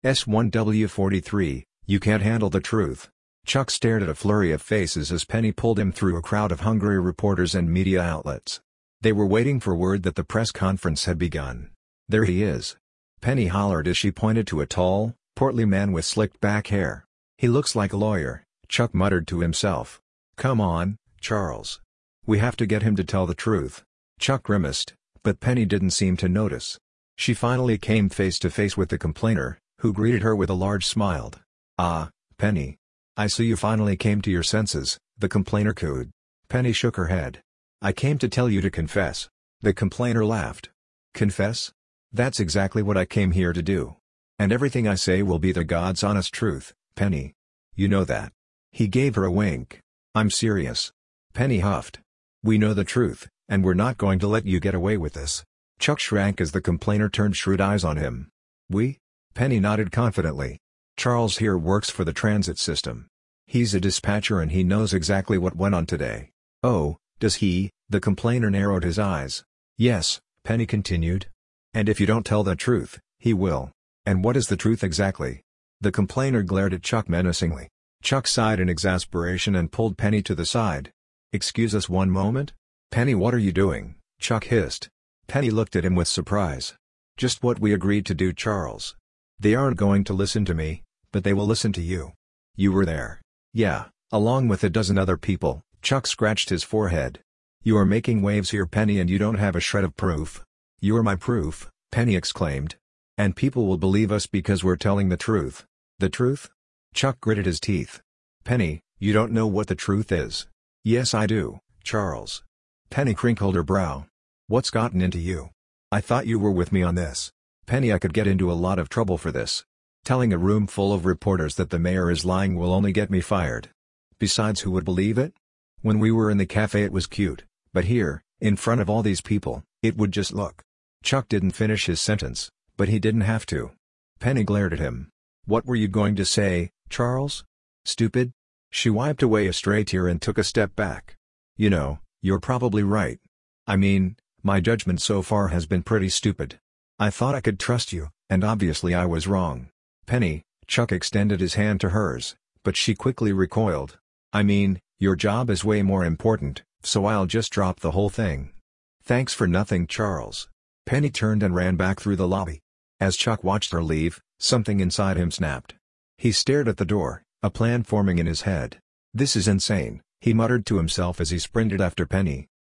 S1W43, you can't handle the truth. Chuck stared at a flurry of faces as Penny pulled him through a crowd of hungry reporters and media outlets. They were waiting for word that the press conference had begun. "There he is," Penny hollered as she pointed to a tall, portly man with slicked back hair. "He looks like a lawyer," Chuck muttered to himself. "Come on, Charles. We have to get him to tell the truth." Chuck grimaced, but Penny didn't seem to notice. She finally came face to face with the complainer, who greeted her with a large smile. "Ah, Penny. I see you finally came to your senses," the complainer cooed. Penny shook her head. "I came to tell you to confess." The complainer laughed. "Confess? That's exactly what I came here to do. And everything I say will be the God's honest truth, Penny. You know that." He gave her a wink. "I'm serious." Penny huffed. "We know the truth, and we're not going to let you get away with this." Chuck shrank as the complainer turned shrewd eyes on him. "We?" Penny nodded confidently. "Charles here works for the transit system. He's a dispatcher and he knows exactly what went on today." "Oh, does he?" The complainer narrowed his eyes. "Yes," Penny continued. "And if you don't tell the truth, he will." "And what is the truth exactly?" The complainer glared at Chuck menacingly. Chuck sighed in exasperation and pulled Penny to the side. "Excuse us one moment?" "Penny, what are you doing?" Chuck hissed. Penny looked at him with surprise. "Just what we agreed to do, Charles. They aren't going to listen to me, but they will listen to you." "You were there?" "Yeah, along with a dozen other people." Chuck scratched his forehead. "You are making waves here, Penny, and you don't have a shred of proof." "You are my proof," Penny exclaimed. "And people will believe us because we're telling the truth." "The truth?" Chuck gritted his teeth. "Penny, you don't know what the truth is." "Yes I do, Charles." Penny crinkled her brow. "What's gotten into you? I thought you were with me on this." "Penny, I could get into a lot of trouble for this. Telling a room full of reporters that the mayor is lying will only get me fired. Besides, who would believe it? When we were in the cafe it was cute, but here, in front of all these people, it would just look." Chuck didn't finish his sentence, but he didn't have to. Penny glared at him. "What were you going to say, Charles? Stupid?" She wiped away a stray tear and took a step back. "You know, you're probably right. I mean, my judgment so far has been pretty stupid. I thought I could trust you, and obviously I was wrong." "Penny," Chuck extended his hand to hers, but she quickly recoiled. "I mean, your job is way more important, so I'll just drop the whole thing." "Thanks for nothing, Charles." Penny turned and ran back through the lobby. As Chuck watched her leave, something inside him snapped. He stared at the door, a plan forming in his head. "This is insane," he muttered to himself as he sprinted after Penny.